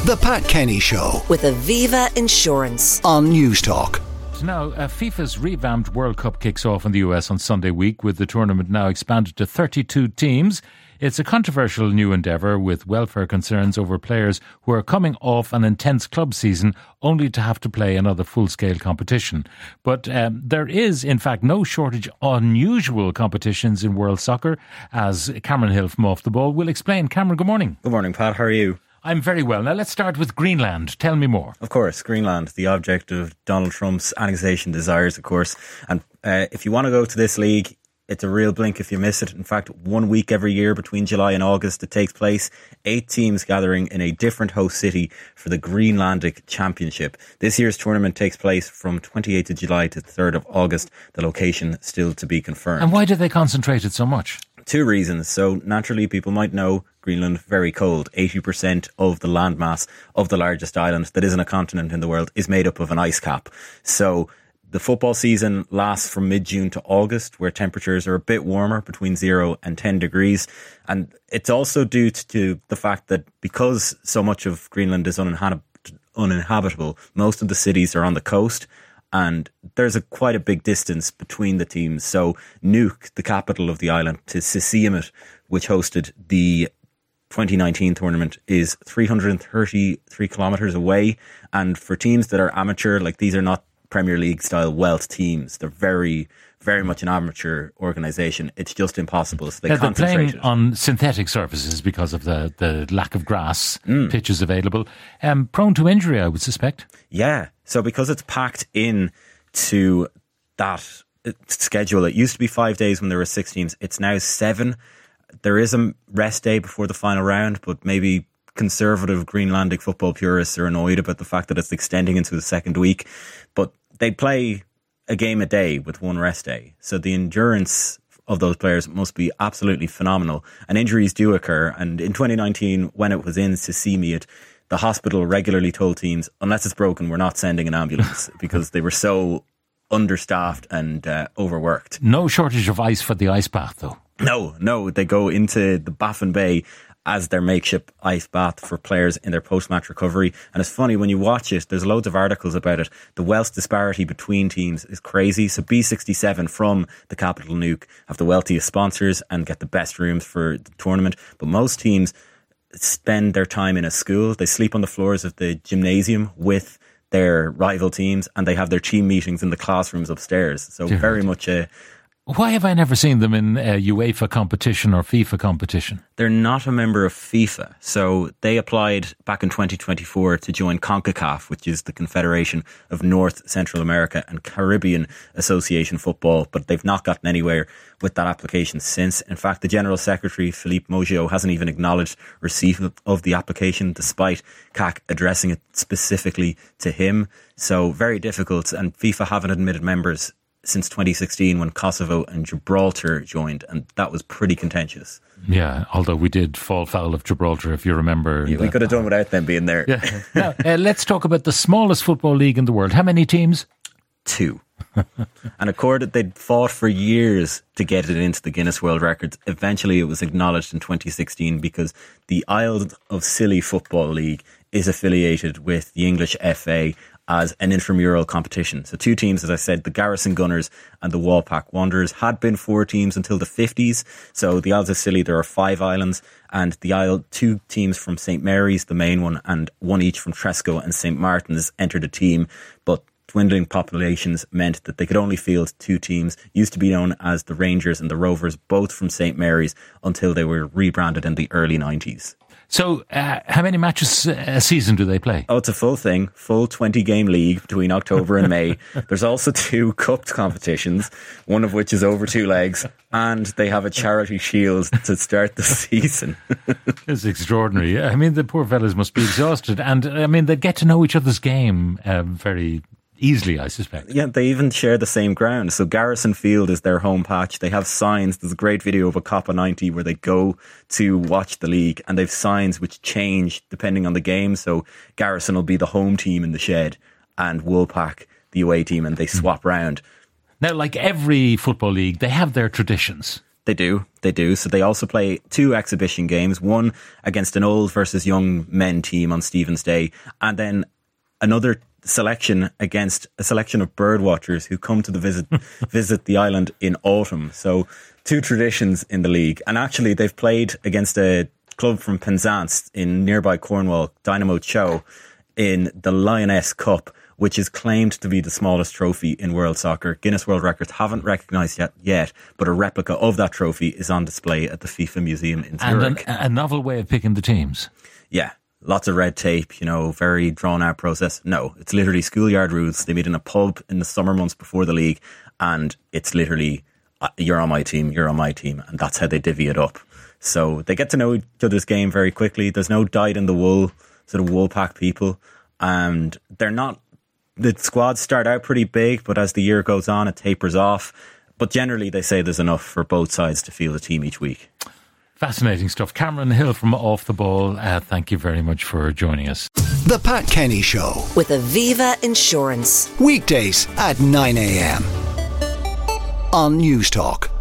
The Pat Kenny Show with Aviva Insurance on News Talk. Now, FIFA's revamped World Cup kicks off in the US on Sunday week, with the tournament now expanded to 32 teams. It's a controversial new endeavour, with welfare concerns over players who are coming off an intense club season only to have to play another full-scale competition. But there is, in fact, no shortage of unusual competitions in world soccer, as Cameron Hill from Off the Ball will explain. Cameron, good morning. Good morning, Pat. How are you? I'm very well. Now let's start with Greenland. Tell me more. Of course, Greenland, the object of Donald Trump's annexation desires, of course. And if you want to go to this league, it's a real blink if you miss it. In fact, 1 week every year between July and August it takes place. 8 teams gathering in a different host city for the Greenlandic Championship. This year's tournament takes place from 28th of July to 3rd of August. The location still to be confirmed. And why do they concentrate it so much? 2 reasons. So naturally, people might know Greenland, very cold. 80% of the landmass of the largest island that isn't a continent in the world is made up of an ice cap. So the football season lasts from mid-June to August, where temperatures are a bit warmer, between 0 and 10 degrees. And it's also due to the fact that because so much of Greenland is uninhabitable, most of the cities are on the coast. And there's quite a big distance between the teams. So Nuuk, the capital of the island, to Sisimiut, which hosted the 2019 tournament, is 333 kilometres away. And for teams that are amateur, like these are not Premier League style wealth teams. They're very, very much an amateur organisation. It's just impossible. So they're playing on synthetic surfaces because of the lack of grass, pitches available. Prone to injury, I would suspect. Yeah. So because it's packed in to that schedule, it used to be 5 days when there were 6 teams. It's now 7. There is a rest day before the final round, but maybe conservative Greenlandic football purists are annoyed about the fact that it's extending into the second week. But they play a game a day with 1 rest day. So the endurance of those players must be absolutely phenomenal. And injuries do occur. And in 2019, when it was in Sisimiut, the hospital regularly told teams, unless it's broken, we're not sending an ambulance, because they were so understaffed and overworked. No shortage of ice for the ice bath, though. No, they go into the Baffin Bay as their makeshift ice bath for players in their post-match recovery. And it's funny, when you watch it, there's loads of articles about it. The wealth disparity between teams is crazy. So B67 from the capital Nuuk have the wealthiest sponsors and get the best rooms for the tournament. But most teams spend their time in a school. They sleep on the floors of the gymnasium with their rival teams, and they have their team meetings in the classrooms upstairs. So very much a... Why have I never seen them in UEFA competition or FIFA competition? They're not a member of FIFA. So they applied back in 2024 to join CONCACAF, which is the Confederation of North, Central America and Caribbean Association Football, but they've not gotten anywhere with that application since. In fact, the General Secretary, Philippe Moggio, hasn't even acknowledged receipt of the application, despite CAC addressing it specifically to him. So very difficult, and FIFA haven't admitted members since 2016 when Kosovo and Gibraltar joined, and that was pretty contentious. Yeah, although we did fall foul of Gibraltar, if you remember. Yeah, we could have done without them being there. Yeah. Now, let's talk about the smallest football league in the world. How many teams? 2. And according, they'd fought for years to get it into the Guinness World Records. Eventually it was acknowledged in 2016 because the Isle of Scilly Football League is affiliated with the English FA as an intramural competition. So 2 teams, as I said, the Garrison Gunners and the Walpack Wanderers, had been 4 teams until the 50s. So the Isles of Scilly, there are 5 islands, and the Isle, 2 teams from St. Mary's, the main one, and 1 each from Tresco and St. Martin's entered a team, but dwindling populations meant that they could only field 2 teams. Used to be known as the Rangers and the Rovers, both from St. Mary's, until they were rebranded in the early 90s. So how many matches a season do they play? Oh, it's a full thing, full 20-game league between October and May. There's also 2 cup competitions, one of which is over 2 legs, and they have a charity shield to start the season. It's extraordinary. I mean, the poor fellas must be exhausted, and I mean, they get to know each other's game very easily, I suspect. Yeah, they even share the same ground. So Garrison Field is their home patch. They have signs. There's a great video of a Copa 90 where they go to watch the league, and they've signs which change depending on the game. So Garrison will be the home team in the shed and Woolpack the away team, and they swap round. Now, like every football league, they have their traditions. They do. So they also play 2 exhibition games, one against an old versus young men team on Stephen's Day, and then another selection against a selection of birdwatchers who come to visit the island in autumn. So 2 traditions in the league. And actually they've played against a club from Penzance in nearby Cornwall, Dynamo Cho, in the Lioness Cup, which is claimed to be the smallest trophy in world soccer. Guinness World Records haven't recognised yet, but a replica of that trophy is on display at the FIFA Museum in Zurich. And a novel way of picking the teams. Yeah, lots of red tape, very drawn out process. No, it's literally schoolyard rules. They meet in a pub in the summer months before the league, and it's literally, you're on my team, and that's how they divvy it up. So they get to know each other's game very quickly. There's no dyed-in-the-wool sort of wool pack people, and the squads start out pretty big, but as the year goes on, it tapers off. But generally, they say there's enough for both sides to field a team each week. Fascinating stuff. Cameron Hill from Off the Ball, thank you very much for joining us. The Pat Kenny Show. With Aviva Insurance. Weekdays at 9 a.m. on News Talk.